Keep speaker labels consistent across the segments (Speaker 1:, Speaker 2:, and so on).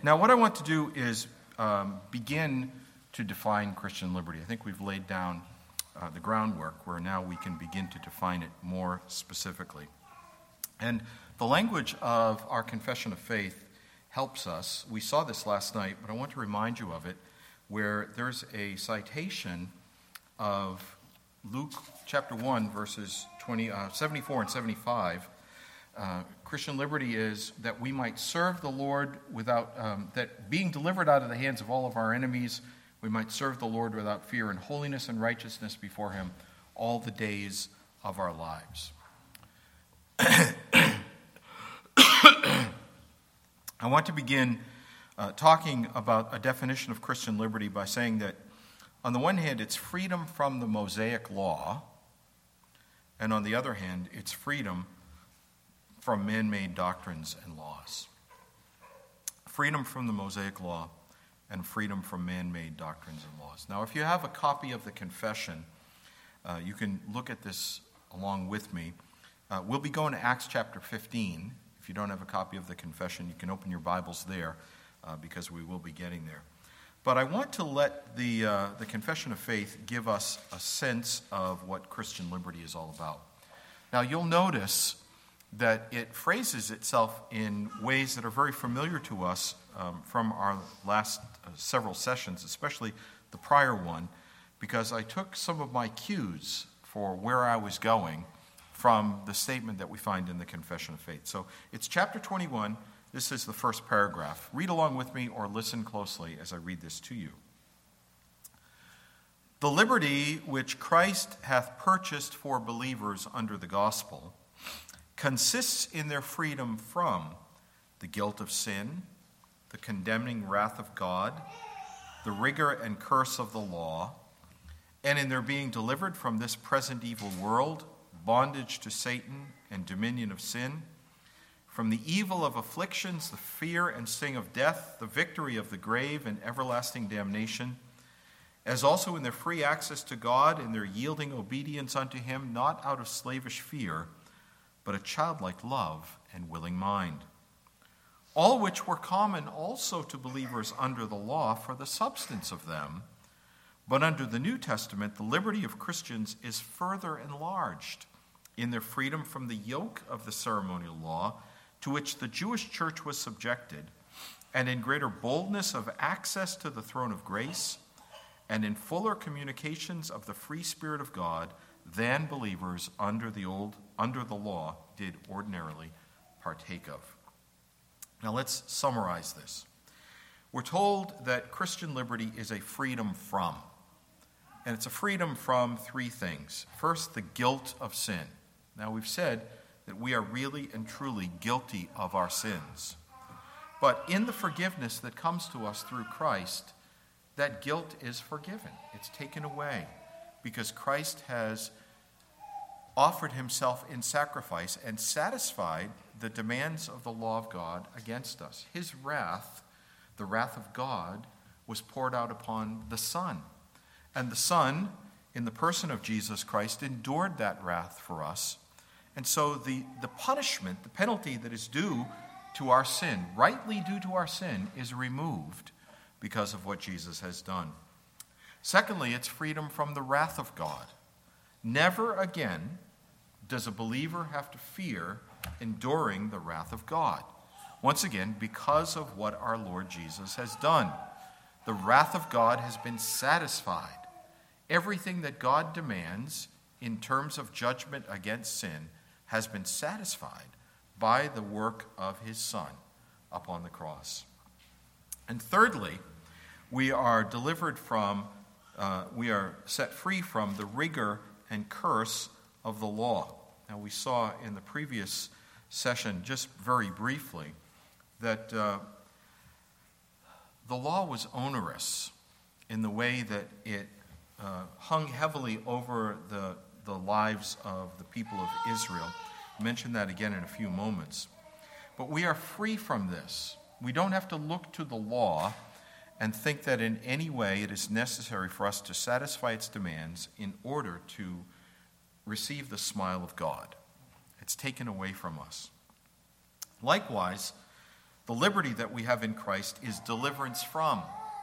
Speaker 1: Now, what I want to do is begin to define Christian liberty. I think we've laid down the groundwork where now we can begin to define it more specifically. And the language of our confession of faith helps us. We saw this last night, but I want to remind you of it, where there's a citation of Luke chapter 1, verses 74 and 75. Christian liberty is that we might serve the Lord without, that being delivered out of the hands of all of our enemies, we might serve the Lord without fear in holiness and righteousness before him all the days of our lives. I want to begin talking about a definition of Christian liberty by saying that, on the one hand, it's freedom from the Mosaic law, and on the other hand, it's freedom from man-made doctrines and laws. Freedom from the Mosaic law and freedom from man-made doctrines and laws. Now, if you have a copy of the confession, you can look at this along with me. We'll be going to Acts chapter 15. If you don't have a copy of the confession, you can open your Bibles there because we will be getting there. But I want to let the confession of faith give us a sense of what Christian liberty is all about. Now, you'll notice that it phrases itself in ways that are very familiar to us from our last several sessions, especially the prior one, because I took some of my cues for where I was going from the statement that we find in the confession of faith. So it's chapter 21. This is the first paragraph. Read along with me or listen closely as I read this to you. The liberty which Christ hath purchased for believers under the gospel consists in their freedom from the guilt of sin, the condemning wrath of God, the rigor and curse of the law, and in their being delivered from this present evil world, bondage to Satan and dominion of sin, from the evil of afflictions, the fear and sting of death, the victory of the grave and everlasting damnation, as also in their free access to God and their yielding obedience unto him, not out of slavish fear, but a childlike love and willing mind. All which were common also to believers under the law for the substance of them, but under the New Testament the liberty of Christians is further enlarged in their freedom from the yoke of the ceremonial law to which the Jewish church was subjected, and in greater boldness of access to the throne of grace, and in fuller communications of the free Spirit of God than believers under the law did ordinarily partake of. Now let's summarize this. We're told that Christian liberty is a freedom from, and it's a freedom from three things. First, the guilt of sin. Now we've said that we are really and truly guilty of our sins. But in the forgiveness that comes to us through Christ, that guilt is forgiven. It's taken away because Christ has offered himself in sacrifice and satisfied the demands of the law of God against us. His wrath, the wrath of God, was poured out upon the Son. And the Son, in the person of Jesus Christ, endured that wrath for us. And so the punishment, the penalty that is due to our sin, rightly due to our sin, is removed because of what Jesus has done. Secondly, it's freedom from the wrath of God. Never again does a believer have to fear enduring the wrath of God. Once again, because of what our Lord Jesus has done. The wrath of God has been satisfied. Everything that God demands in terms of judgment against sin has been satisfied by the work of his Son upon the cross. And thirdly, we are set free from the rigor and curse of the law. Now, we saw in the previous session, just very briefly, that the law was onerous in the way that it hung heavily over the lives of the people of Israel. I'll mention that again in a few moments. But we are free from this. We don't have to look to the law and think that in any way it is necessary for us to satisfy its demands in order to receive the smile of God. It's taken away from us. Likewise, The liberty that we have in Christ is deliverance from.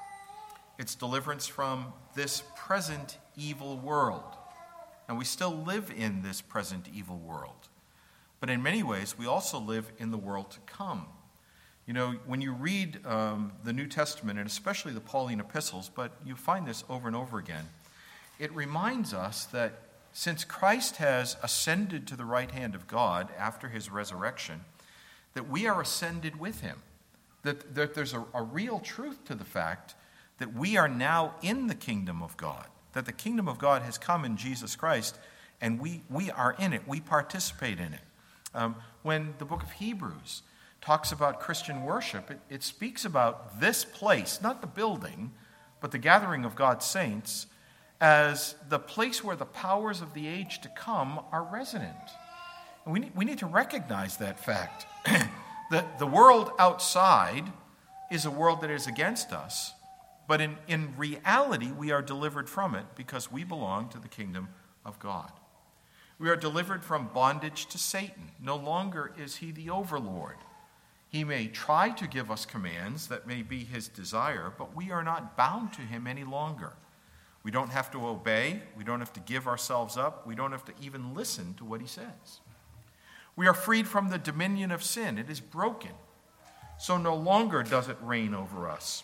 Speaker 1: It's deliverance from this present evil world. And we still live in this present evil world. But in many ways, we also live in the world to come. You know, when you read the New Testament, and especially the Pauline epistles, but you find this over and over again, it reminds us that since Christ has ascended to the right hand of God after his resurrection, that we are ascended with him. That there's a real truth to the fact that we are now in the kingdom of God, that the kingdom of God has come in Jesus Christ, and we are in it. We participate in it. When the book of Hebrews talks about Christian worship, it speaks about this place, not the building, but the gathering of God's saints, as the place where the powers of the age to come are resident. And we need to recognize that fact. The world outside is a world that is against us, but in reality, we are delivered from it because we belong to the kingdom of God. We are delivered from bondage to Satan. No longer is he the overlord. He may try to give us commands that may be his desire, but we are not bound to him any longer. We don't have to obey. We don't have to give ourselves up. We don't have to even listen to what he says. We are freed from the dominion of sin. It is broken. So no longer does it reign over us.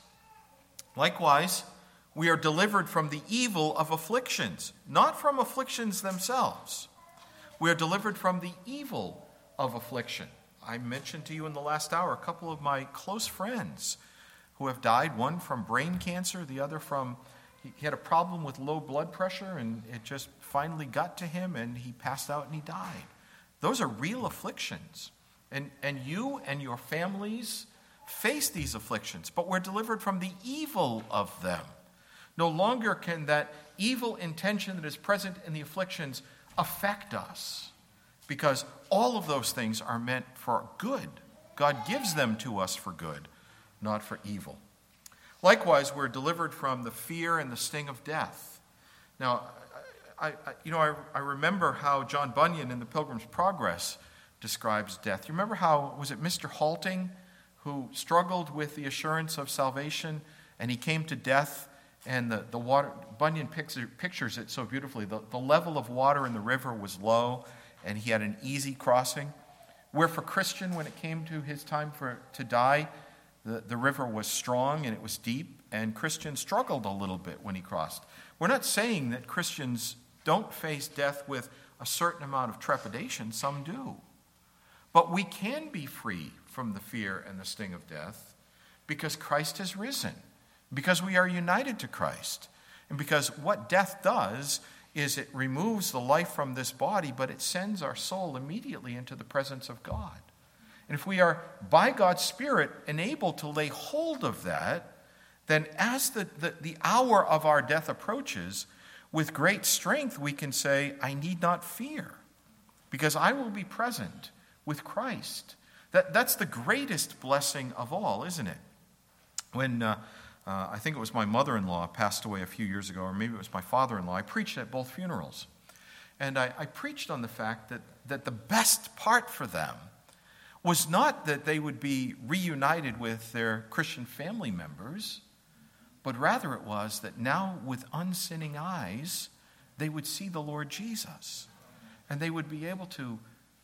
Speaker 1: Likewise, we are delivered from the evil of afflictions, not from afflictions themselves. We are delivered from the evil of affliction. I mentioned to you in the last hour a couple of my close friends who have died, one from brain cancer, the other from, he had a problem with low blood pressure, and it just finally got to him, and he passed out and he died. Those are real afflictions. And you and your families face these afflictions, but we're delivered from the evil of them. No longer can that evil intention that is present in the afflictions affect us, because all of those things are meant for good. God gives them to us for good, not for evil. Likewise, we're delivered from the fear and the sting of death. Now, I remember how John Bunyan in The Pilgrim's Progress describes death. You remember how, was it Mr. Halting who struggled with the assurance of salvation, and he came to death, and the water, Bunyan pictures it so beautifully. The level of water in the river was low, and he had an easy crossing. Where for Christian, when it came to his time to die, the river was strong and it was deep, and Christian struggled a little bit when he crossed. We're not saying that Christians don't face death with a certain amount of trepidation. Some do. But we can be free from the fear and the sting of death because Christ has risen, because we are united to Christ, and because what death does is it removes the life from this body, but it sends our soul immediately into the presence of God. And if we are, by God's Spirit, enabled to lay hold of that, then as the hour of our death approaches, with great strength we can say, I need not fear, because I will be present with Christ. That's the greatest blessing of all, isn't it? When I think it was my mother-in-law passed away a few years ago, or maybe it was my father-in-law, I preached at both funerals. And I preached on the fact that the best part for them was not that they would be reunited with their Christian family members, but rather it was that now with unsinning eyes, they would see the Lord Jesus. And they would be able to,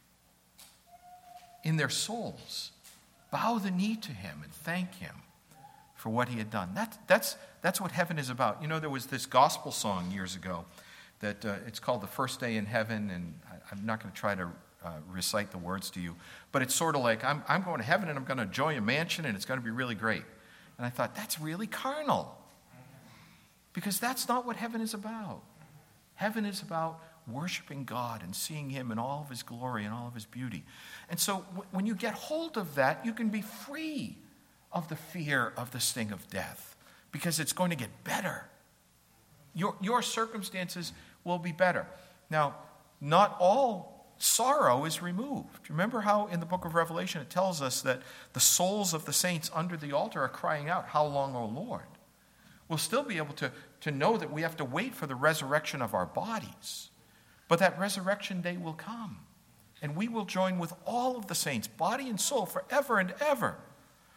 Speaker 1: in their souls, bow the knee to him and thank him for what he had done. That's what heaven is about. You know, there was this gospel song years ago that it's called The First Day in Heaven, and I'm not going to try to recite the words to you, but it's sort of like, I'm going to heaven and I'm going to enjoy a mansion and it's going to be really great. And I thought, that's really carnal, because that's not what heaven is about. Heaven is about worshiping God and seeing him in all of his glory and all of his beauty. And so when you get hold of that, you can be free of the fear of the sting of death, because it's going to get better. Your circumstances will be better. Now, not all sorrow is removed. Remember how in the book of Revelation it tells us that the souls of the saints under the altar are crying out, how long, O Lord? We'll still be able to know that we have to wait for the resurrection of our bodies. But that resurrection day will come, and we will join with all of the saints, body and soul, forever and ever.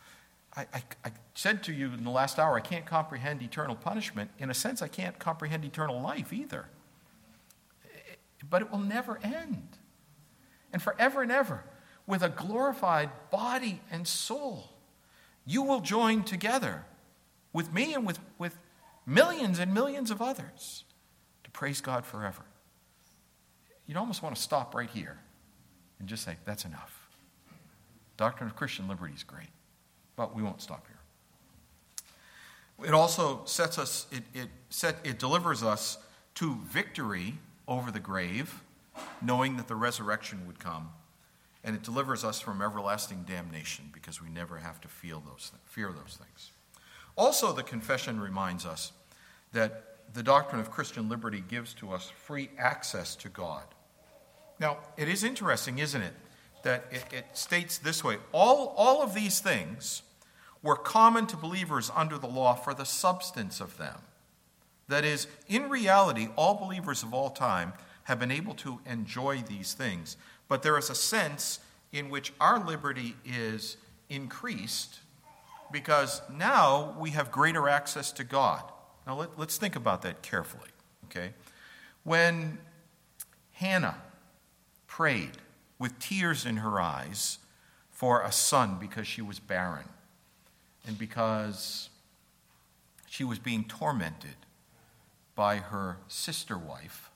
Speaker 1: I said to you in the last hour, I can't comprehend eternal punishment. In a sense, I can't comprehend eternal life either. But it will never end. And forever and ever, with a glorified body and soul, you will join together with me and with millions and millions of others to praise God forever. You'd almost want to stop right here and just say, that's enough. Doctrine of Christian liberty is great, but we won't stop here. It also sets us, it delivers us to victory over the grave, knowing that the resurrection would come, and it delivers us from everlasting damnation because we never have to fear those things. Also, the confession reminds us that the doctrine of Christian liberty gives to us free access to God. Now, it is interesting, isn't it, that it states this way: all of these things were common to believers under the law for the substance of them. That is, in reality, all believers of all time have been able to enjoy these things, but there is a sense in which our liberty is increased because now we have greater access to God. Now let's think about that carefully, okay? When Hannah prayed with tears in her eyes for a son because she was barren and because she was being tormented by her sister wife,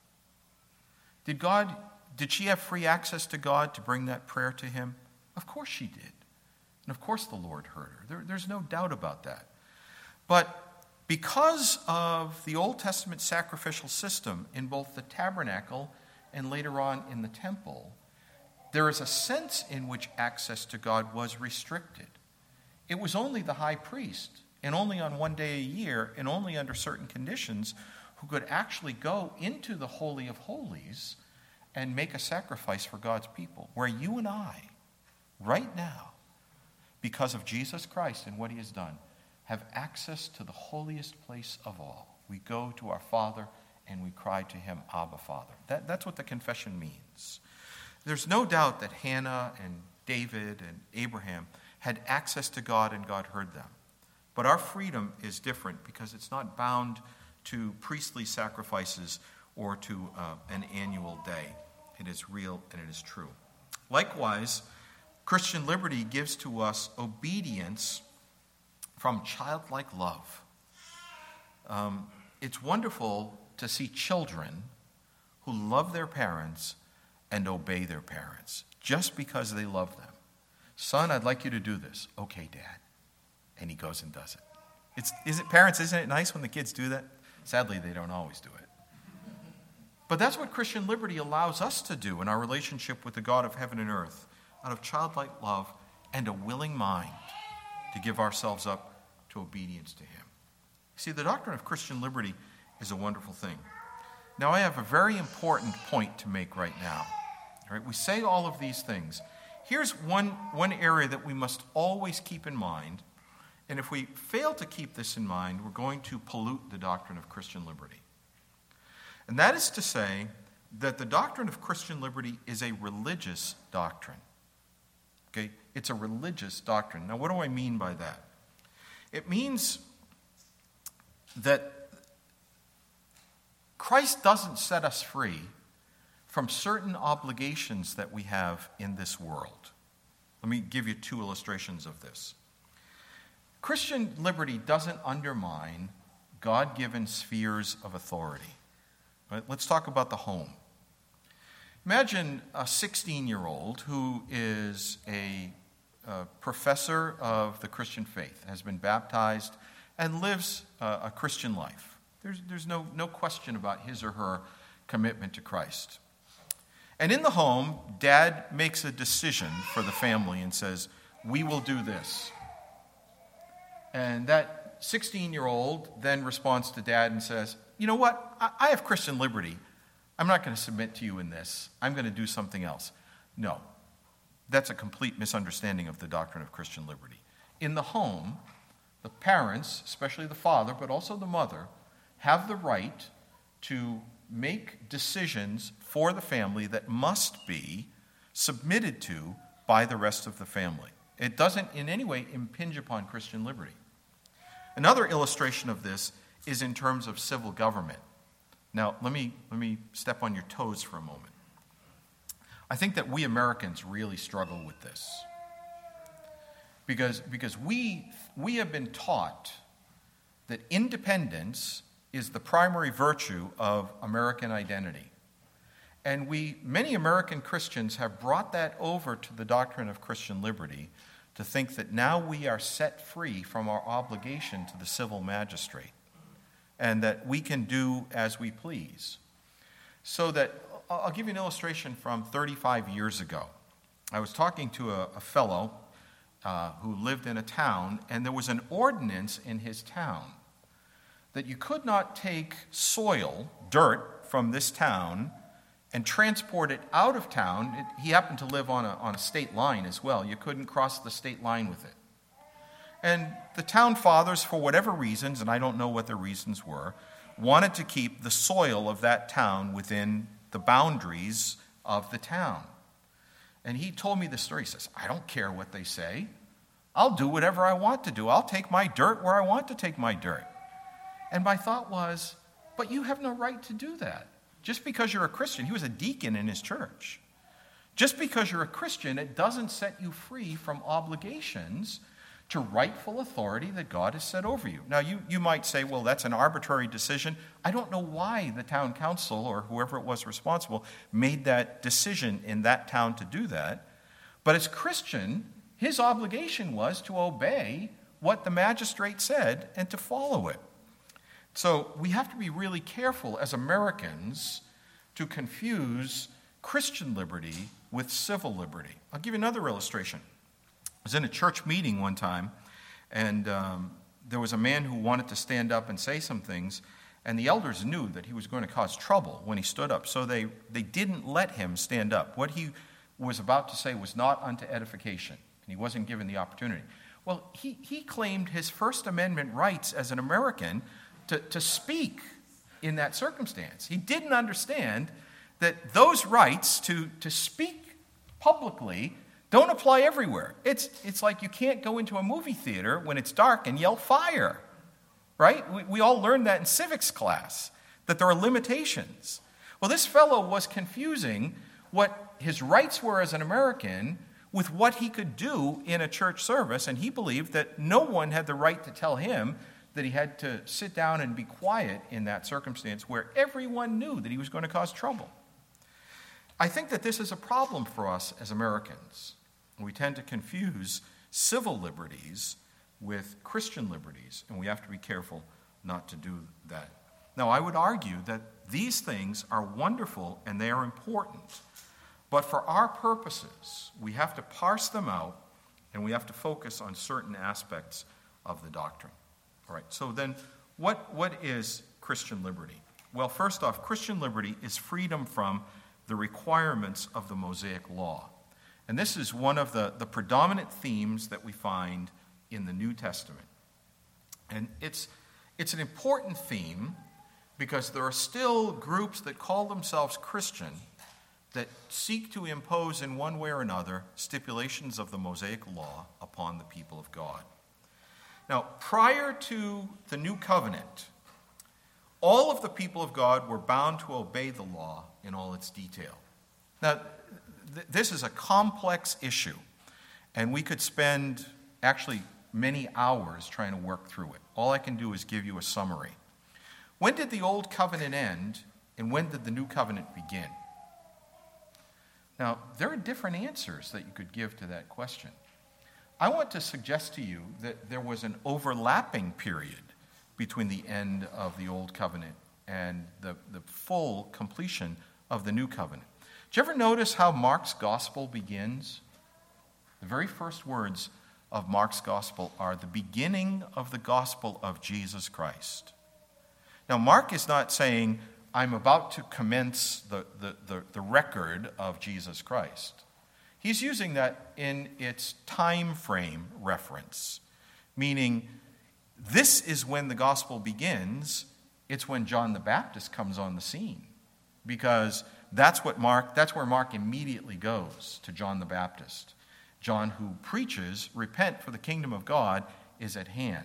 Speaker 1: did she have free access to God to bring that prayer to him? Of course she did. And of course the Lord heard her. There's no doubt about that. But because of the Old Testament sacrificial system in both the tabernacle and later on in the temple, there is a sense in which access to God was restricted. It was only the high priest, and only on one day a year, and only under certain conditions, who could actually go into the Holy of Holies and make a sacrifice for God's people, where you and I, right now, because of Jesus Christ and what he has done, have access to the holiest place of all. We go to our Father and we cry to him, Abba, Father. That's what the confession means. There's no doubt that Hannah and David and Abraham had access to God and God heard them. But our freedom is different because it's not bound to priestly sacrifices or to an annual day. It is real and it is true. Likewise, Christian liberty gives to us obedience from childlike love. It's wonderful to see children who love their parents and obey their parents just because they love them. Son, I'd like you to do this. Okay, Dad. And he goes and does it. Parents, isn't it nice when the kids do that? Sadly, they don't always do it. But that's what Christian liberty allows us to do in our relationship with the God of heaven and earth, out of childlike love and a willing mind to give ourselves up to obedience to him. See, the doctrine of Christian liberty is a wonderful thing. Now, I have a very important point to make right now. All right, we say all of these things. Here's one area that we must always keep in mind, and if we fail to keep this in mind, we're going to pollute the doctrine of Christian liberty. And that is to say that the doctrine of Christian liberty is a religious doctrine. Okay? It's a religious doctrine. Now, what do I mean by that? It means that Christ doesn't set us free from certain obligations that we have in this world. Let me give you two illustrations of this. Christian liberty doesn't undermine God-given spheres of authority. Right? Let's talk about the home. Imagine a 16-year-old who is a professor of the Christian faith, has been baptized, and lives a Christian life. There's no question about his or her commitment to Christ. And in the home, Dad makes a decision for the family and says, we will do this. And that 16-year-old then responds to Dad and says, you know what? I have Christian liberty. I'm not going to submit to you in this. I'm going to do something else. No. That's a complete misunderstanding of the doctrine of Christian liberty. In the home, the parents, especially the father, but also the mother, have the right to make decisions for the family that must be submitted to by the rest of the family. It doesn't in any way impinge upon Christian liberty. Another illustration of this is in terms of civil government. Now, let me step on your toes for a moment. I think that we Americans really struggle with this. Because we have been taught that independence is the primary virtue of American identity. And many American Christians have brought that over to the doctrine of Christian liberty to think that now we are set free from our obligation to the civil magistrate and that we can do as we please. So that, I'll give you an illustration from 35 years ago. I was talking to a fellow who lived in a town, and there was an ordinance in his town that you could not take soil, dirt, from this town and transport it out of town. He happened to live on a state line as well. You couldn't cross the state line with it. And the town fathers, for whatever reasons, and I don't know what the reasons were, wanted to keep the soil of that town within the boundaries of the town. And he told me this story. He says, I don't care what they say. I'll do whatever I want to do. I'll take my dirt where I want to take my dirt. And my thought was, but you have no right to do that. Just because you're a Christian, he was a deacon in his church. Just because you're a Christian, it doesn't set you free from obligations to rightful authority that God has set over you. Now, you might say, well, that's an arbitrary decision. I don't know why the town council or whoever it was responsible made that decision in that town to do that. But as Christian, his obligation was to obey what the magistrate said and to follow it. So we have to be really careful as Americans to confuse Christian liberty with civil liberty. I'll give you another illustration. I was in a church meeting one time, and there was a man who wanted to stand up and say some things, and the elders knew that he was going to cause trouble when he stood up, so they didn't let him stand up. What he was about to say was not unto edification, and he wasn't given the opportunity. Well, he claimed his First Amendment rights as an American to speak in that circumstance. He didn't understand that those rights to speak publicly don't apply everywhere. It's like you can't go into a movie theater when it's dark and yell fire, right? We all learned that in civics class, that there are limitations. Well, this fellow was confusing what his rights were as an American with what he could do in a church service, and he believed that no one had the right to tell him that he had to sit down and be quiet in that circumstance where everyone knew that he was going to cause trouble. I think that this is a problem for us as Americans. We tend to confuse civil liberties with Christian liberties, and we have to be careful not to do that. Now, I would argue that these things are wonderful and they are important, but for our purposes, we have to parse them out and we have to focus on certain aspects of the doctrine. All right, so then what is Christian liberty? Well, first off, Christian liberty is freedom from the requirements of the Mosaic law. And this is one of the predominant themes that we find in the New Testament. And it's an important theme because there are still groups that call themselves Christian that seek to impose in one way or another stipulations of the Mosaic law upon the people of God. Now, prior to the New Covenant, all of the people of God were bound to obey the law in all its detail. Now, this is a complex issue, and we could spend actually many hours trying to work through it. All I can do is give you a summary. When did the Old Covenant end, and when did the New Covenant begin? Now, there are different answers that you could give to that question. I want to suggest to you that there was an overlapping period between the end of the Old Covenant and the full completion of the New Covenant. Did you ever notice how Mark's Gospel begins? The very first words of Mark's Gospel are the beginning of the Gospel of Jesus Christ. Now, Mark is not saying, I'm about to commence the record of Jesus Christ. He's using that in its time frame reference, meaning this is when the gospel begins. It's when John the Baptist comes on the scene, because that's where Mark immediately goes to John the Baptist. John, who preaches, repent, for the kingdom of God is at hand.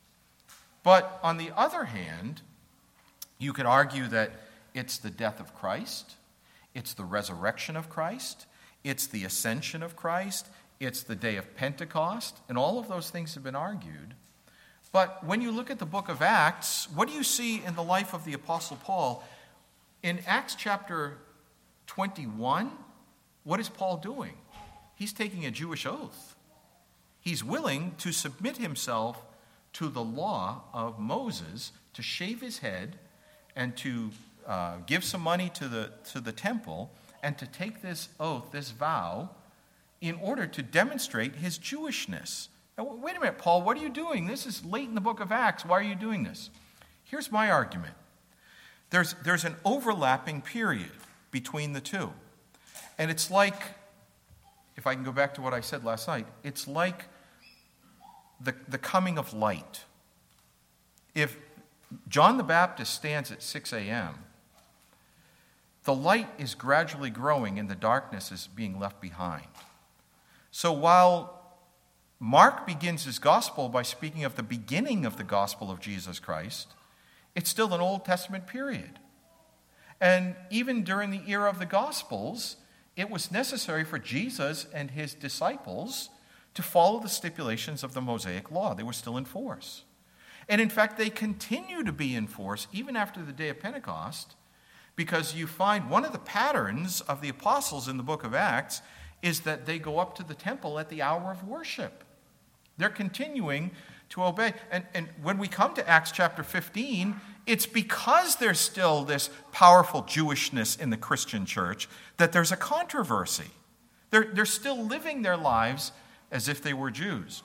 Speaker 1: But on the other hand, you could argue that it's the death of Christ, it's the resurrection of Christ, it's the ascension of Christ, it's the day of Pentecost, and all of those things have been argued. But when you look at the book of Acts, what do you see in the life of the Apostle Paul? In Acts chapter 21, what is Paul doing? He's taking a Jewish oath. He's willing to submit himself to the law of Moses, to shave his head and to give some money to the temple and to take this oath, this vow, in order to demonstrate his Jewishness. Now, wait a minute, Paul, what are you doing? This is late in the book of Acts. Why are you doing this? Here's my argument. There's an overlapping period between the two. And it's like, if I can go back to what I said last night, it's like the coming of light. If John the Baptist stands at 6 a.m., the light is gradually growing and the darkness is being left behind. So while Mark begins his gospel by speaking of the beginning of the gospel of Jesus Christ, it's still an Old Testament period. And even during the era of the Gospels, it was necessary for Jesus and his disciples to follow the stipulations of the Mosaic law. They were still in force. And in fact, they continue to be in force even after the day of Pentecost, because you find one of the patterns of the apostles in the book of Acts is that they go up to the temple at the hour of worship. They're continuing to obey. And when we come to Acts chapter 15, it's because there's still this powerful Jewishness in the Christian church that there's a controversy. They're still living their lives as if they were Jews.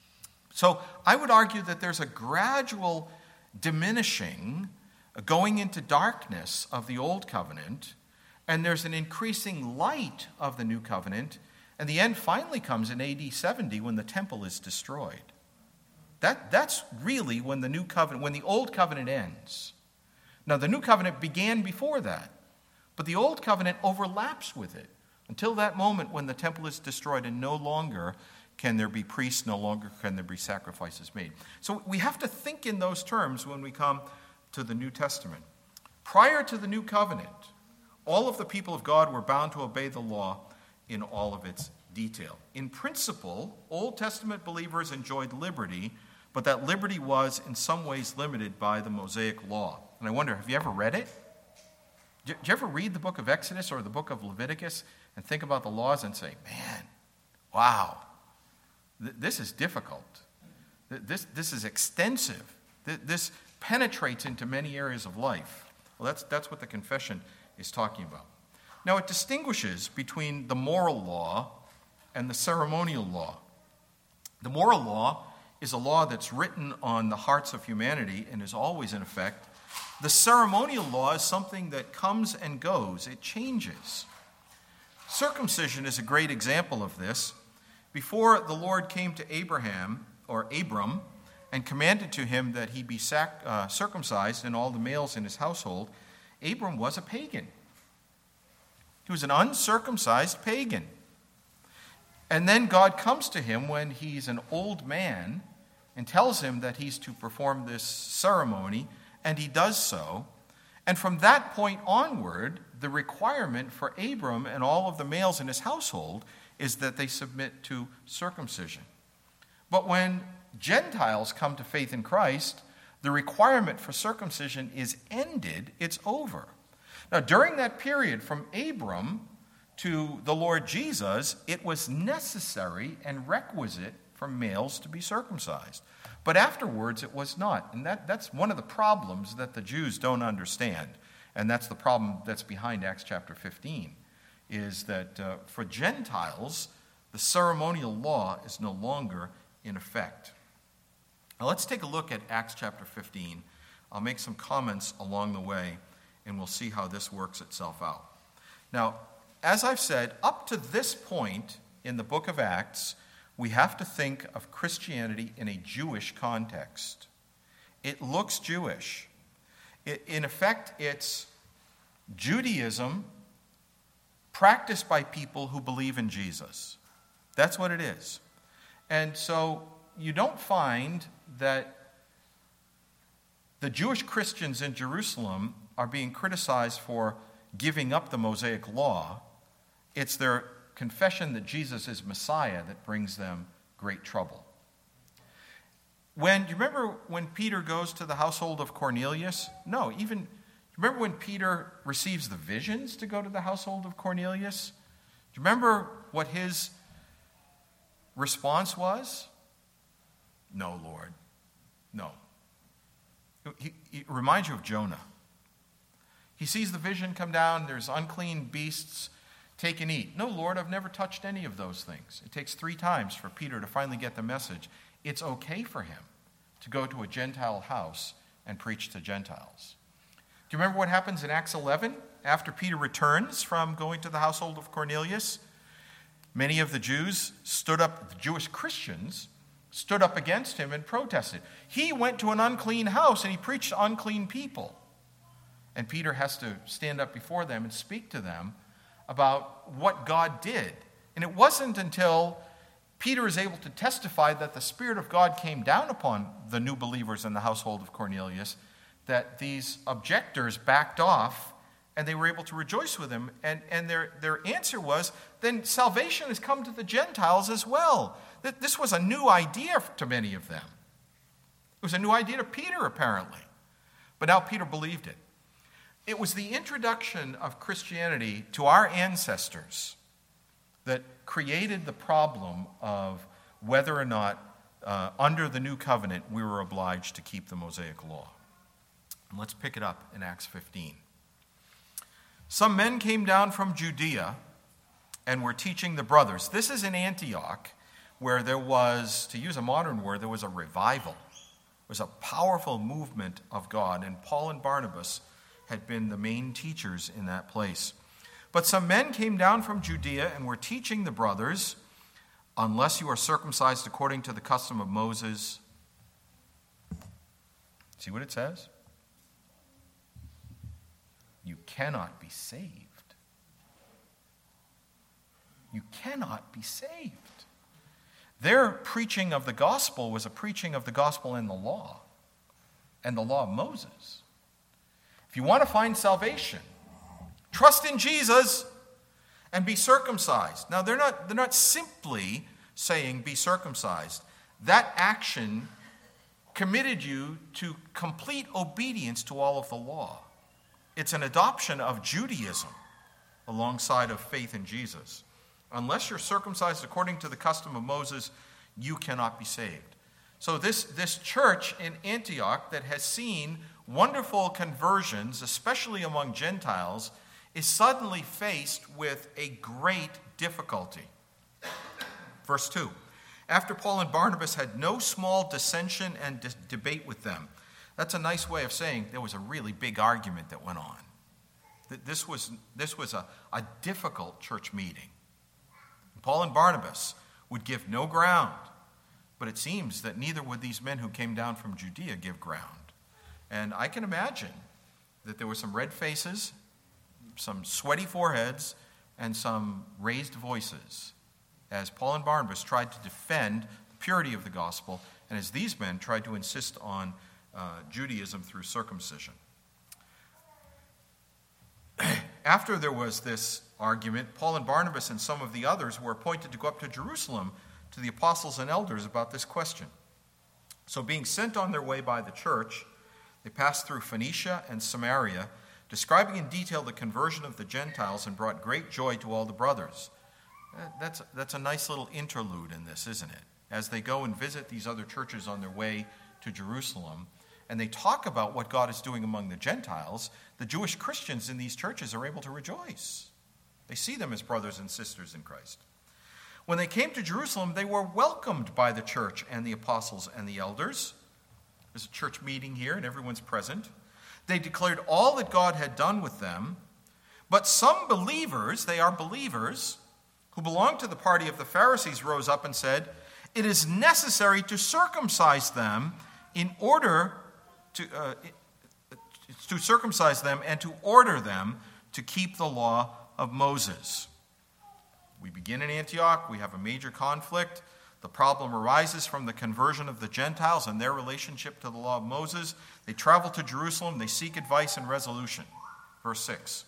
Speaker 1: So I would argue that there's a gradual diminishing, going into darkness of the Old Covenant, and there's an increasing light of the New Covenant, and the end finally comes in AD 70 when the temple is destroyed. That's really when the New Covenant, when the Old Covenant ends. Now, the New Covenant began before that, but the Old Covenant overlaps with it until that moment when the temple is destroyed and no longer can there be priests, no longer can there be sacrifices made. So we have to think in those terms when we come to the New Testament. Prior to the New Covenant, all of the people of God were bound to obey the law in all of its detail. In principle, Old Testament believers enjoyed liberty, but that liberty was in some ways limited by the Mosaic law. And I wonder, have you ever read it? Did you ever read the book of Exodus or the book of Leviticus and think about the laws and say, man, wow, this is difficult. This is extensive. This penetrates into many areas of life. Well, that's what the confession is talking about. Now, it distinguishes between the moral law and the ceremonial law. The moral law is a law that's written on the hearts of humanity and is always in effect. The ceremonial law is something that comes and goes. It changes. Circumcision is a great example of this. Before the Lord came to Abram, and commanded to him that he be circumcised and all the males in his household, Abram was a pagan. He was an uncircumcised pagan. And then God comes to him when he's an old man and tells him that he's to perform this ceremony, and he does so. And from that point onward, the requirement for Abram and all of the males in his household is that they submit to circumcision. But when Gentiles come to faith in Christ, the requirement for circumcision is ended, it's over. Now, during that period from Abram to the Lord Jesus, it was necessary and requisite for males to be circumcised. But afterwards, it was not. And that's one of the problems that the Jews don't understand. And that's the problem that's behind Acts chapter 15, is that for Gentiles, the ceremonial law is no longer in effect. Now, let's take a look at Acts chapter 15. I'll make some comments along the way, and we'll see how this works itself out. Now, as I've said, up to this point in the book of Acts, we have to think of Christianity in a Jewish context. It looks Jewish. In effect, it's Judaism practiced by people who believe in Jesus. That's what it is. And so you don't find that the Jewish Christians in Jerusalem are being criticized for giving up the Mosaic law. It's their confession that Jesus is Messiah that brings them great trouble. Do you remember when Peter goes to the household of Cornelius? No, remember when Peter receives the visions to go to the household of Cornelius? Do you remember what his response was? No, Lord, no. It reminds you of Jonah. He sees the vision come down, there's unclean beasts, take and eat. No, Lord, I've never touched any of those things. It takes 3 times for Peter to finally get the message. It's okay for him to go to a Gentile house and preach to Gentiles. Do you remember what happens in Acts 11? After Peter returns from going to the household of Cornelius, many of the Jews the Jewish Christians stood up against him and protested. He went to an unclean house and he preached to unclean people. And Peter has to stand up before them and speak to them about what God did. And it wasn't until Peter is able to testify that the Spirit of God came down upon the new believers in the household of Cornelius that these objectors backed off and they were able to rejoice with him. And their answer was, then salvation has come to the Gentiles as well. This was a new idea to many of them. It was a new idea to Peter, apparently. But now Peter believed it. It was the introduction of Christianity to our ancestors that created the problem of whether or not, under the new covenant, we were obliged to keep the Mosaic law. And let's pick it up in Acts 15. Some men came down from Judea and were teaching the brothers. This is in Antioch, where there was, to use a modern word, there was a revival. It was a powerful movement of God, and Paul and Barnabas had been the main teachers in that place. But some men came down from Judea and were teaching the brothers, unless you are circumcised according to the custom of Moses. See what it says? You cannot be saved. You cannot be saved. Their preaching of the gospel was a preaching of the gospel and the law of Moses. If you want to find salvation, trust in Jesus and be circumcised. Now, they're not simply saying be circumcised. That action committed you to complete obedience to all of the law. It's an adoption of Judaism alongside of faith in Jesus. Unless you're circumcised according to the custom of Moses, you cannot be saved. So this church in Antioch that has seen wonderful conversions, especially among Gentiles, is suddenly faced with a great difficulty. Verse 2. After Paul and Barnabas had no small dissension and debate with them. That's a nice way of saying there was a really big argument that went on. This was a difficult church meeting. Paul and Barnabas would give no ground, but it seems that neither would these men who came down from Judea give ground. And I can imagine that there were some red faces, some sweaty foreheads, and some raised voices as Paul and Barnabas tried to defend the purity of the gospel, and as these men tried to insist on Judaism through circumcision. After there was this argument, Paul and Barnabas and some of the others were appointed to go up to Jerusalem to the apostles and elders about this question. So being sent on their way by the church, they passed through Phoenicia and Samaria, describing in detail the conversion of the Gentiles, and brought great joy to all the brothers. That's a nice little interlude in this, isn't it? As they go and visit these other churches on their way to Jerusalem, and they talk about what God is doing among the Gentiles, the Jewish Christians in these churches are able to rejoice. They see them as brothers and sisters in Christ. When they came to Jerusalem, they were welcomed by the church and the apostles and the elders. There's a church meeting here, and everyone's present. They declared all that God had done with them. But some believers, they are believers, who belonged to the party of the Pharisees, rose up and said, "It is necessary to circumcise them in order to circumcise them and to order them to keep the law of Moses." We begin in Antioch. We have a major conflict. The problem arises from the conversion of the Gentiles and their relationship to the law of Moses. They travel to Jerusalem. They seek advice and resolution. Verse 6.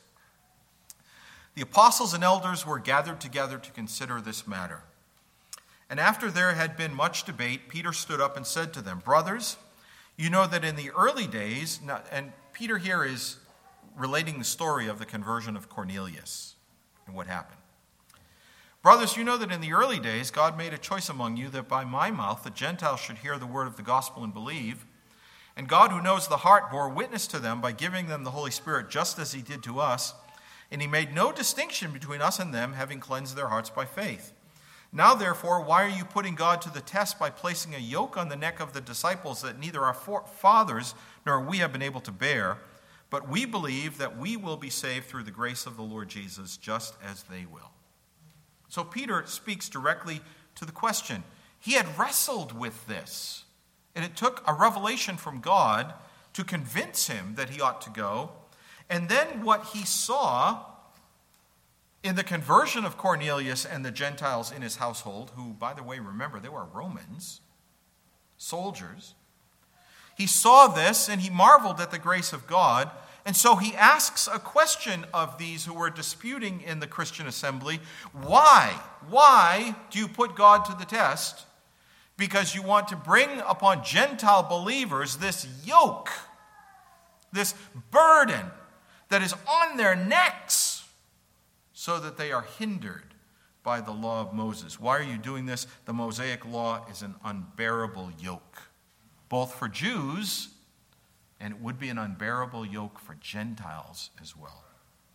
Speaker 1: The apostles and elders were gathered together to consider this matter. And after there had been much debate, Peter stood up and said to them, "Brothers, you know that in the early days," and Peter here is relating the story of the conversion of Cornelius and what happened. "Brothers, you know that in the early days God made a choice among you that by my mouth the Gentiles should hear the word of the gospel and believe. And God, who knows the heart, bore witness to them by giving them the Holy Spirit just as he did to us. And he made no distinction between us and them, having cleansed their hearts by faith. Now, therefore, why are you putting God to the test by placing a yoke on the neck of the disciples that neither our fathers nor we have been able to bear? But we believe that we will be saved through the grace of the Lord Jesus, just as they will." So Peter speaks directly to the question. He had wrestled with this, and it took a revelation from God to convince him that he ought to go. And then what he saw in the conversion of Cornelius and the Gentiles in his household, who, by the way, remember, they were Romans, soldiers. He saw this and he marveled at the grace of God. And so he asks a question of these who were disputing in the Christian assembly. Why? Why do you put God to the test? Because you want to bring upon Gentile believers this yoke, this burden that is on their necks, so that they are hindered by the law of Moses. Why are you doing this? The Mosaic law is an unbearable yoke, both for Jews, and it would be an unbearable yoke for Gentiles as well.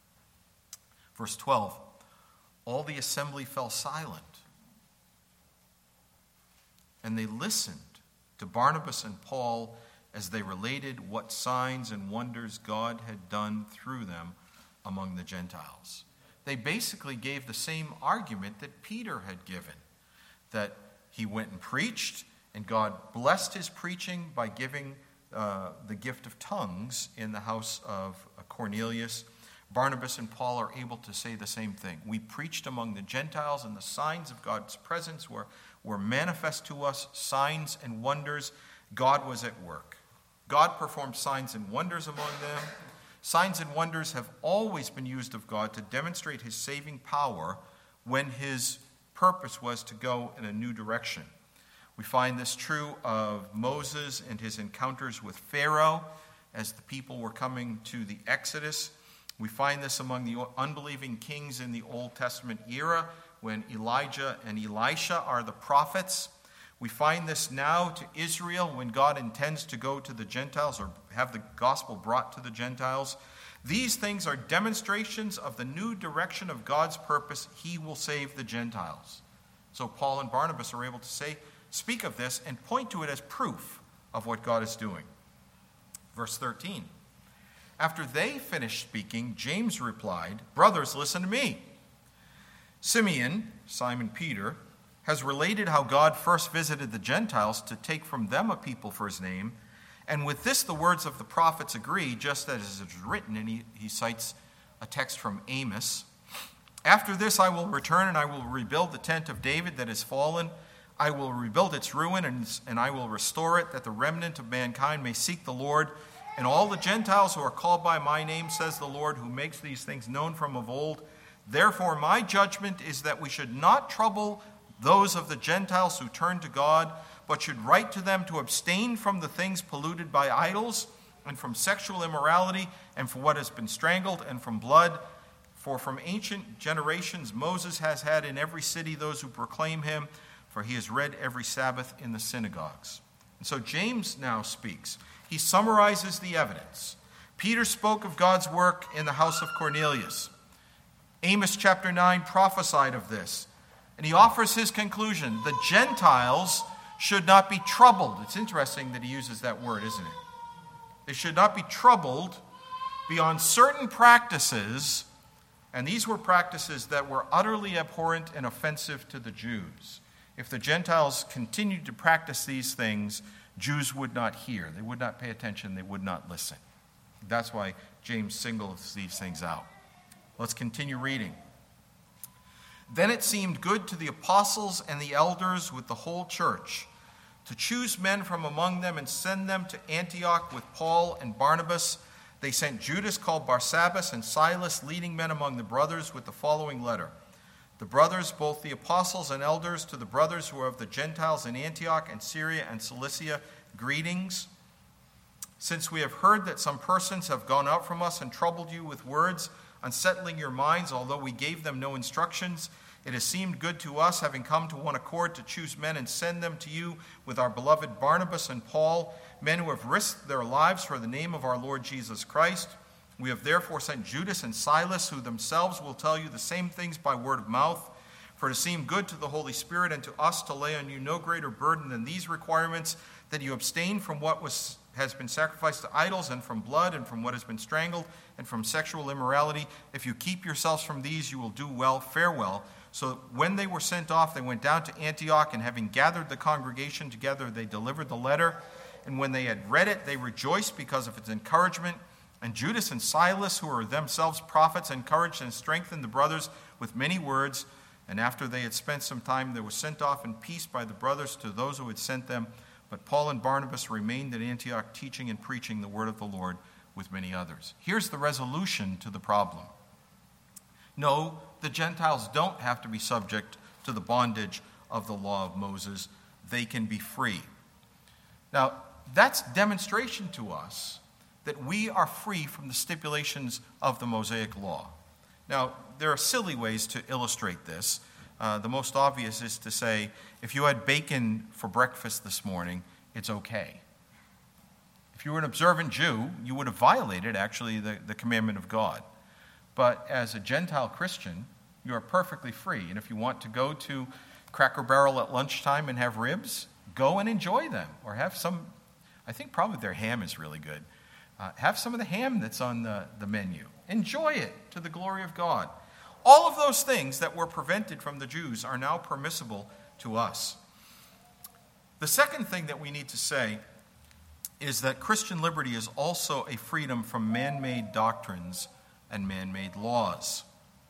Speaker 1: Verse 12, all the assembly fell silent, and they listened to Barnabas and Paul as they related what signs and wonders God had done through them among the Gentiles. They basically gave the same argument that Peter had given, that he went and preached, and God blessed his preaching by giving the gift of tongues in the house of Cornelius. Barnabas and Paul are able to say the same thing. We preached among the Gentiles, and the signs of God's presence were manifest to us, signs and wonders. God was at work. God performed signs and wonders among them. Signs and wonders have always been used of God to demonstrate his saving power when his purpose was to go in a new direction. We find this true of Moses and his encounters with Pharaoh as the people were coming to the Exodus. We find this among the unbelieving kings in the Old Testament era when Elijah and Elisha are the prophets. We find this now to Israel when God intends to go to the Gentiles or have the gospel brought to the Gentiles. These things are demonstrations of the new direction of God's purpose. He will save the Gentiles. So Paul and Barnabas are able to speak of this and point to it as proof of what God is doing. Verse 13. After they finished speaking, James replied, "Brothers, listen to me. Simeon," Simon Peter, "has related how God first visited the Gentiles to take from them a people for his name. And with this the words of the prophets agree, just as it is written," and he cites a text from Amos. "After this I will return, and I will rebuild the tent of David that is fallen. I will rebuild its ruin, and I will restore it, that the remnant of mankind may seek the Lord. And all the Gentiles who are called by my name, says the Lord, who makes these things known from of old. Therefore my judgment is that we should not trouble those of the Gentiles who turn to God, but should write to them to abstain from the things polluted by idols, and from sexual immorality, and from what has been strangled, and from blood. For from ancient generations Moses has had in every city those who proclaim him, for he is read every Sabbath in the synagogues." And so James now speaks. He summarizes the evidence. Peter spoke of God's work in the house of Cornelius. Amos chapter 9 prophesied of this. And he offers his conclusion. The Gentiles should not be troubled. It's interesting that he uses that word, isn't it? They should not be troubled beyond certain practices, and these were practices that were utterly abhorrent and offensive to the Jews. If the Gentiles continued to practice these things, Jews would not hear. They would not pay attention. They would not listen. That's why James singles these things out. Let's continue reading. Then it seemed good to the apostles and the elders with the whole church to choose men from among them and send them to Antioch with Paul and Barnabas. They sent Judas called Barsabbas and Silas, leading men among the brothers, with the following letter. The brothers, both the apostles and elders, to the brothers who are of the Gentiles in Antioch and Syria and Cilicia, greetings. Since we have heard that some persons have gone out from us and troubled you with words, unsettling your minds, although we gave them no instructions, it has seemed good to us, having come to one accord, to choose men and send them to you with our beloved Barnabas and Paul, men who have risked their lives for the name of our Lord Jesus Christ. We have therefore sent Judas and Silas, who themselves will tell you the same things by word of mouth. For it seemed good to the Holy Spirit and to us to lay on you no greater burden than these requirements, that you abstain from what has been sacrificed to idols, and from blood, and from what has been strangled, and from sexual immorality. If you keep yourselves from these, you will do well. Farewell. So when they were sent off, they went down to Antioch, and having gathered the congregation together, they delivered the letter. And when they had read it, they rejoiced because of its encouragement. And Judas and Silas, who were themselves prophets, encouraged and strengthened the brothers with many words. And after they had spent some time, they were sent off in peace by the brothers to those who had sent them. But Paul and Barnabas remained at Antioch, teaching and preaching the word of the Lord with many others. Here's the resolution to the problem. No, the Gentiles don't have to be subject to the bondage of the law of Moses. They can be free. Now, that's demonstration to us that we are free from the stipulations of the Mosaic law. Now, there are silly ways to illustrate this. The most obvious is to say, if you had bacon for breakfast this morning, it's okay. If you were an observant Jew, you would have violated, actually, the commandment of God. But as a Gentile Christian, you are perfectly free. And if you want to go to Cracker Barrel at lunchtime and have ribs, go and enjoy them. Or have some, I think probably their ham is really good. Have some of the ham that's on the menu. Enjoy it to the glory of God. All of those things that were prevented from the Jews are now permissible to us. The second thing that we need to say is that Christian liberty is also a freedom from man-made doctrines and man-made laws.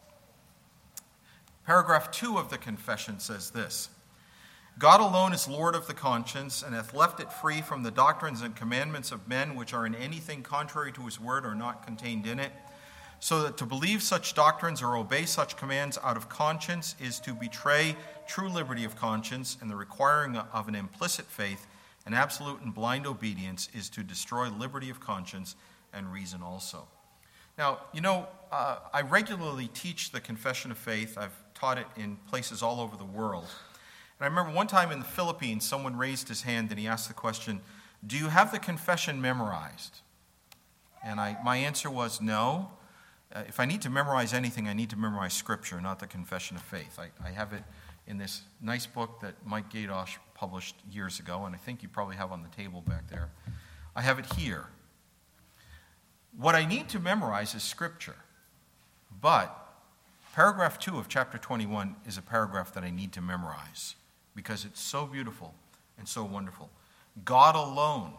Speaker 1: Paragraph 2 of the confession says this: God alone is Lord of the conscience, and hath left it free from the doctrines and commandments of men, which are in anything contrary to his word or not contained in it, so that to believe such doctrines or obey such commands out of conscience is to betray true liberty of conscience, and the requiring of an implicit faith and absolute and blind obedience is to destroy liberty of conscience and reason also. Now, I regularly teach the Confession of Faith. I've taught it in places all over the world. And I remember one time in the Philippines, someone raised his hand and he asked the question, "Do you have the confession memorized?" And my answer was no. If I need to memorize anything, I need to memorize Scripture, not the Confession of Faith. I have it in this nice book that Mike Gadosh published years ago, and I think you probably have on the table back there. I have it here. What I need to memorize is Scripture. But paragraph 2 of chapter 21 is a paragraph that I need to memorize because it's so beautiful and so wonderful. God alone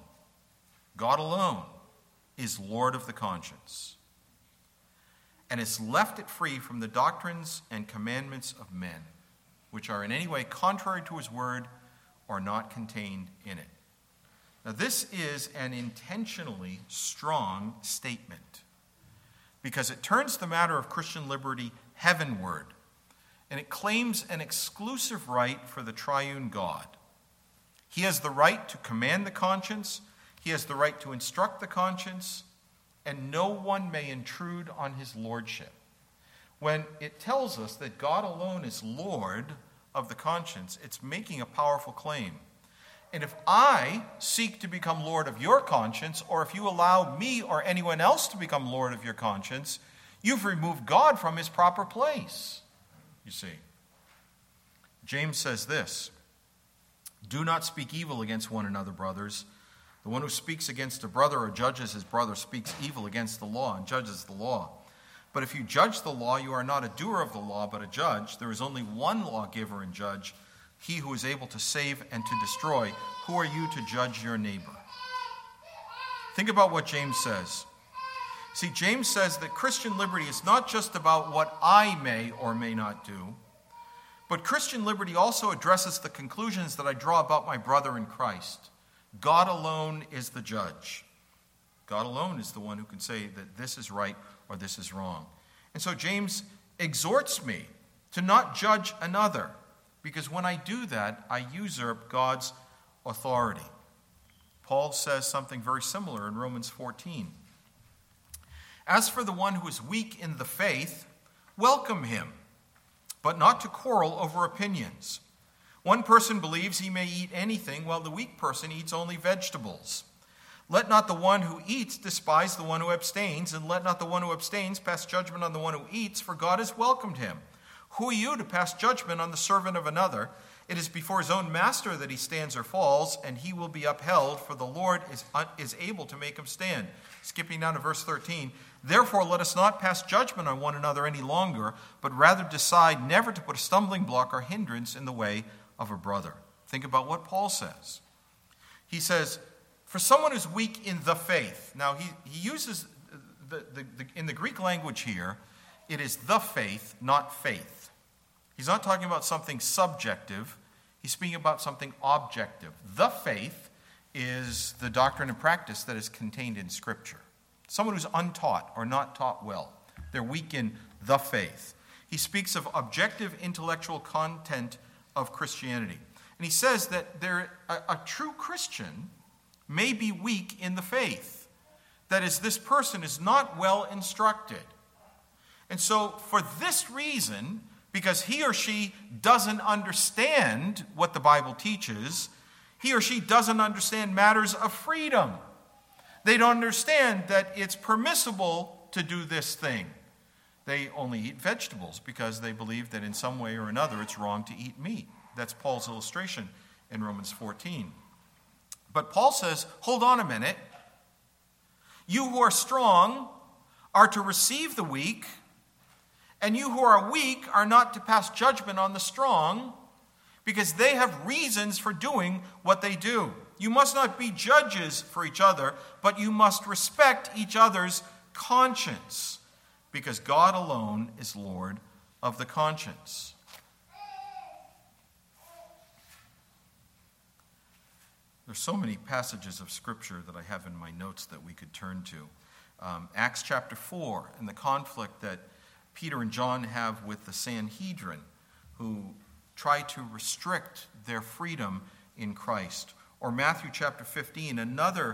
Speaker 1: is Lord of the conscience, and has left it free from the doctrines and commandments of men, which are in any way contrary to his word or not contained in it. Now, this is an intentionally strong statement because it turns the matter of Christian liberty heavenward, and it claims an exclusive right for the triune God. He has the right to command the conscience, he has the right to instruct the conscience, and no one may intrude on his lordship. When it tells us that God alone is Lord of the conscience, it's making a powerful claim. And if I seek to become Lord of your conscience, or if you allow me or anyone else to become Lord of your conscience, you've removed God from his proper place, you see. James says this: "Do not speak evil against one another, brothers. The one who speaks against a brother or judges his brother speaks evil against the law and judges the law. But if you judge the law, you are not a doer of the law, but a judge. There is only one lawgiver and judge, he who is able to save and to destroy. Who are you to judge your neighbor?" Think about what James says. See, James says that Christian liberty is not just about what I may or may not do, But Christian liberty also addresses the conclusions that I draw about my brother in Christ. God alone is the judge. God alone is the one who can say that this is right or this is wrong. And so James exhorts me to not judge another, because when I do that, I usurp God's authority. Paul says something very similar in Romans 14. As for the one who is weak in the faith, welcome him, but not to quarrel over opinions. One person believes he may eat anything, while the weak person eats only vegetables. Let not the one who eats despise the one who abstains, and let not the one who abstains pass judgment on the one who eats, for God has welcomed him. Who are you to pass judgment on the servant of another? It is before his own master that he stands or falls, and he will be upheld, for the Lord is able to make him stand. Skipping down to verse 13. Therefore, let us not pass judgment on one another any longer, but rather decide never to put a stumbling block or hindrance in the way of a brother. Think about what Paul says. He says, for someone who's weak in the faith. Now, he uses, in the Greek language here, it is the faith, not faith. He's not talking about something subjective. He's speaking about something objective. The faith is the doctrine and practice that is contained in Scripture. Someone who's untaught or not taught well. They're weak in the faith. He speaks of objective intellectual content of Christianity. And he says that a true Christian may be weak in the faith. That is, this person is not well instructed. And so, for this reason, because he or she doesn't understand what the Bible teaches, he or she doesn't understand matters of freedom. They don't understand that it's permissible to do this thing. They only eat vegetables because they believe that in some way or another it's wrong to eat meat. That's Paul's illustration in Romans 14. But Paul says, hold on a minute. You who are strong are to receive the weak, and you who are weak are not to pass judgment on the strong, because they have reasons for doing what they do. You must not be judges for each other, but you must respect each other's conscience, because God alone is Lord of the conscience. There's so many passages of Scripture that I have in my notes that we could turn to. Acts chapter 4 and the conflict that Peter and John have with the Sanhedrin, who try to restrict their freedom in Christ. Or Matthew chapter 15, another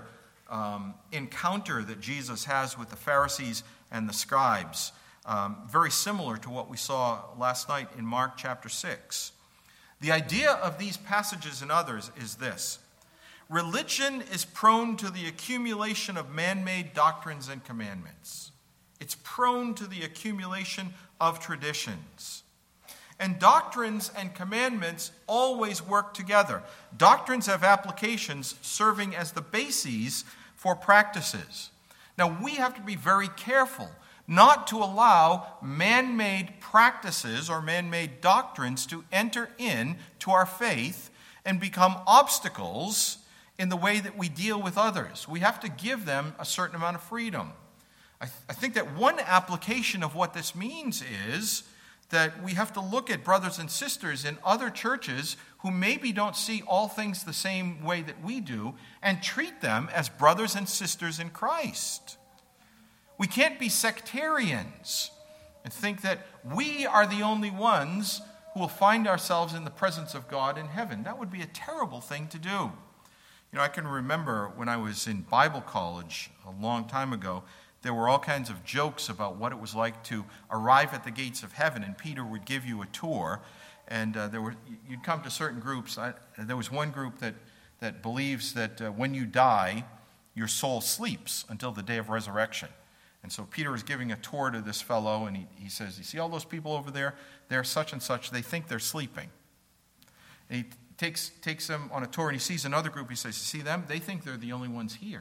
Speaker 1: encounter that Jesus has with the Pharisees and the scribes, very similar to what we saw last night in Mark chapter 6. The idea of these passages and others is this. Religion is prone to the accumulation of man-made doctrines and commandments. It's prone to the accumulation of traditions. And doctrines and commandments always work together. Doctrines have applications serving as the bases for practices. Now, we have to be very careful not to allow man-made practices or man-made doctrines to enter into our faith and become obstacles in the way that we deal with others. We have to give them a certain amount of freedom. I think that one application of what this means is that we have to look at brothers and sisters in other churches who maybe don't see all things the same way that we do and treat them as brothers and sisters in Christ. We can't be sectarians and think that we are the only ones who will find ourselves in the presence of God in heaven. That would be a terrible thing to do. You know, I can remember when I was in Bible college a long time ago, there were all kinds of jokes about what it was like to arrive at the gates of heaven, and Peter would give you a tour, and you'd come to certain groups. There was one group that believes that when you die, your soul sleeps until the day of resurrection. And so Peter is giving a tour to this fellow, and he says, you see all those people over there? They're such and such. They think they're sleeping. And he takes them on a tour, and he sees another group. He says, you see them? They think they're the only ones here.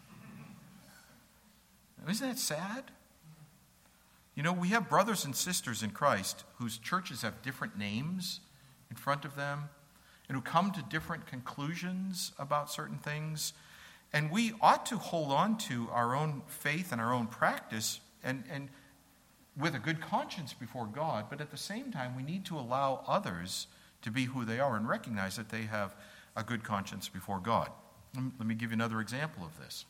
Speaker 1: Isn't that sad? You know, we have brothers and sisters in Christ whose churches have different names in front of them and who come to different conclusions about certain things. And we ought to hold on to our own faith and our own practice and with a good conscience before God, but at the same time, we need to allow others to be who they are and recognize that they have a good conscience before God. Let me give you another example of this.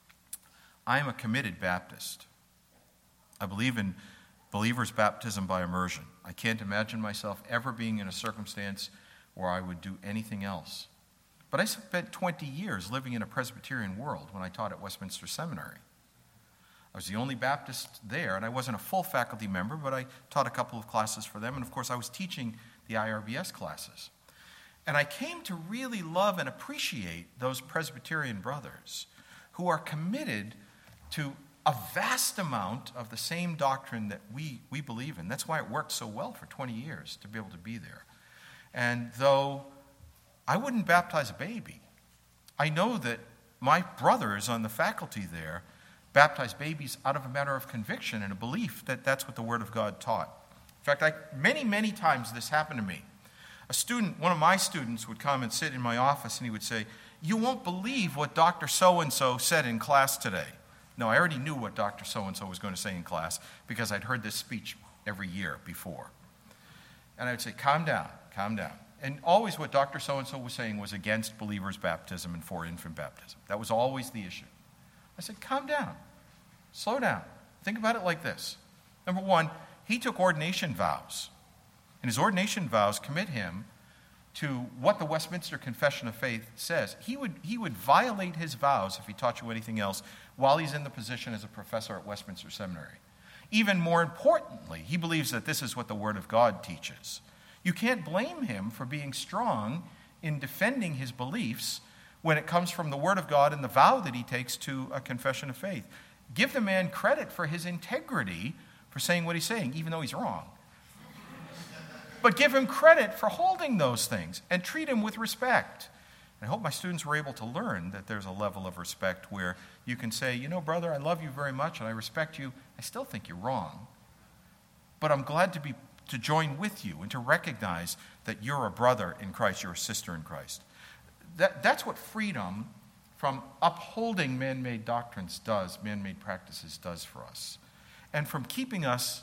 Speaker 1: I am a committed Baptist. I believe in believer's baptism by immersion. I can't imagine myself ever being in a circumstance where I would do anything else. But I spent 20 years living in a Presbyterian world when I taught at Westminster Seminary. I was the only Baptist there, and I wasn't a full faculty member, but I taught a couple of classes for them, and of course I was teaching the IRBS classes. And I came to really love and appreciate those Presbyterian brothers who are committed to a vast amount of the same doctrine that we believe in. That's why it worked so well for 20 years to be able to be there. And though I wouldn't baptize a baby, I know that my brothers on the faculty there baptize babies out of a matter of conviction and a belief that that's what the Word of God taught. In fact, many times this happened to me. A student, one of my students, would come and sit in my office and he would say, "You won't believe what Dr. So-and-so said in class today." No, I already knew what Dr. So-and-so was going to say in class because I'd heard this speech every year before. And I would say, calm down. And always what Dr. So-and-so was saying was against believers' baptism and for infant baptism. That was always the issue. I said, calm down. Slow down. Think about it like this. Number one, he took ordination vows. And his ordination vows commit him to what the Westminster Confession of Faith says. He would violate his vows if he taught you anything else while he's in the position as a professor at Westminster Seminary. Even more importantly, he believes that this is what the Word of God teaches. You can't blame him for being strong in defending his beliefs when it comes from the Word of God and the vow that he takes to a confession of faith. Give the man credit for his integrity for saying what he's saying, even though he's wrong. But give him credit for holding those things and treat him with respect. And I hope my students were able to learn that there's a level of respect where you can say, you know, brother, I love you very much and I respect you. I still think you're wrong. But I'm glad to join with you and to recognize that you're a brother in Christ, you're a sister in Christ. That's what freedom from upholding man-made doctrines does, man-made practices does for us. And from keeping us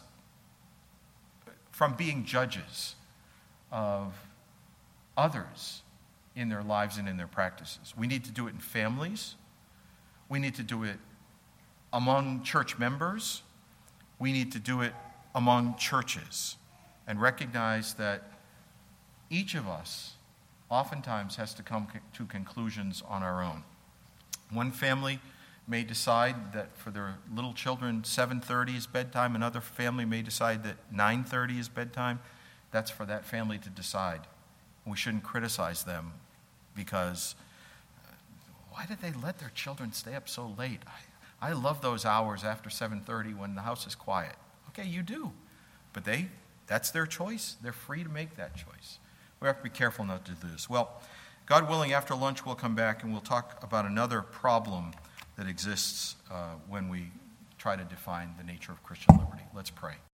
Speaker 1: from being judges of others in their lives and in their practices. We need to do it in families. We need to do it among church members. We need to do it among churches and recognize that each of us oftentimes has to come to conclusions on our own. One family may decide that for their little children 7:30 is bedtime. Another family may decide that 9:30 is bedtime. That's for that family to decide. We shouldn't criticize them because why did they let their children stay up so late? I love those hours after 7:30 when the house is quiet. Okay, you do. But that's their choice. They're free to make that choice. We have to be careful not to do this. Well, God willing, after lunch we'll come back and we'll talk about another problem that exists when we try to define the nature of Christian liberty. Let's pray.